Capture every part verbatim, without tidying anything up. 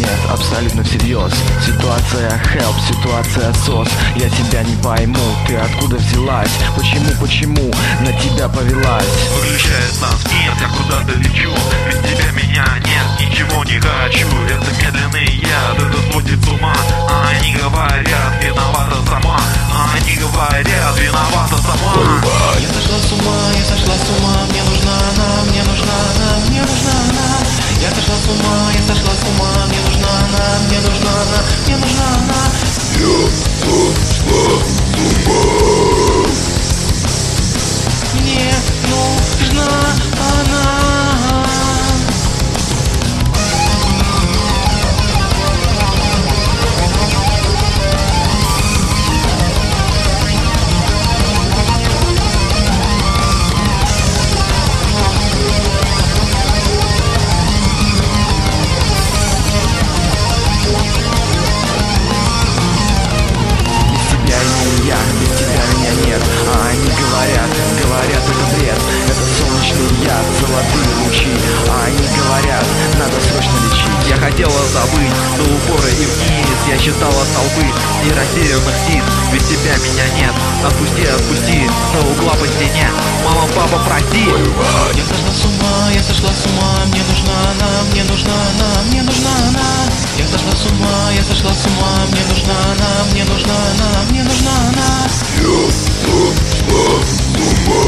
нет, абсолютно всерьез. Ситуация help, ситуация сос. Я тебя не пойму, ты откуда взялась? Почему, почему на тебя повелась? Выключает нас, нет, я куда-то лечу. Без тебя меня нет, ничего не хочу. Это медленный яд, это сводит с ума. А они говорят, виновата сама. А они говорят, виновата сама. Я сошла с ума, я сошла с ума. Мне нужна она, мне нужна она, мне нужна она. Я сошла с ума, я сошла с ума. Мне нужна она, мне нужна она, мне нужна она. Я сошла с ума. Мне нужна она. Я, без тебя меня нет. А они говорят, говорят, это бред. Это солнечный яд, золотые лучи. А они говорят, надо срочно лечить. Я хотела забыть до упора и вниз. Я считала столбы и растерянных птиц. Без тебя меня нет, отпусти, отпусти. На угла по стене, мама, папа, прости. Я сошла с ума, я сошла с ума. Мне нужна она, мне нужна она, мне нужна она. Я сошла с ума, я сошла с ума. Мне нужна она, мне нужна она, мне нужна она. Я сошла с ума.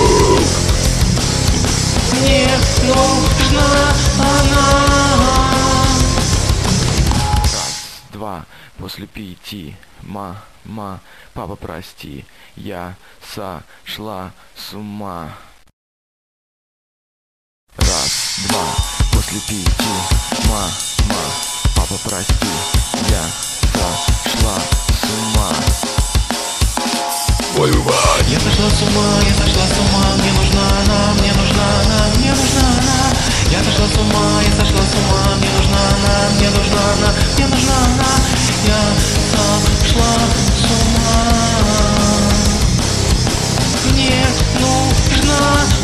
Мне нужна она. Раз, два, после пяти. Ма, ма, папа, прости. Я сошла с ума. Раз, два, после пяти. Ма, ма, папа, прости. Я сошла с ума. Я сошла с ума, я сошла с ума. Мне нужна она, мне нужна она, мне нужна она. Я сошла с ума, я сошла с ума. Мне нужна она, мне нужна она, мне нужна она. Я сошла с ума. Мне нужна